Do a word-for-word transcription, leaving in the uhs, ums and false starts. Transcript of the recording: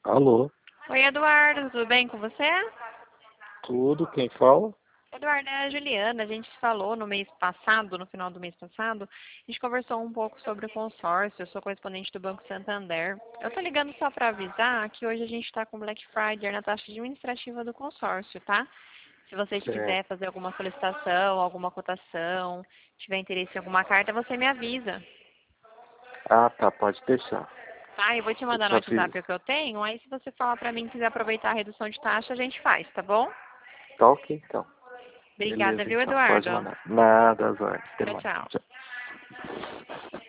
Alô, Oi, Eduardo, tudo bem com você? tudo, quem fala? Eduardo, é a Juliana. A gente falou no mês passado, no final do mês passado, a gente conversou um pouco sobre o consórcio. Eu sou correspondente do Banco Santander. Eu tô ligando só para avisar que hoje a gente está com Black Friday na taxa administrativa do consórcio, tá? Se você Certo. quiser fazer alguma solicitação, alguma cotação, tiver interesse em alguma carta, você me avisa. Ah, tá, pode deixar. Tá? Eu vou te Eu mandar te no WhatsApp aviso. o que eu tenho. Aí, se você falar para mim e quiser aproveitar a redução de taxa, a gente faz, tá bom? Tá ok, então. Obrigada, Beleza, viu, então. Pode Eduardo? mandar. Nada, às ordens. Até Tchau, mais. tchau. Tchau.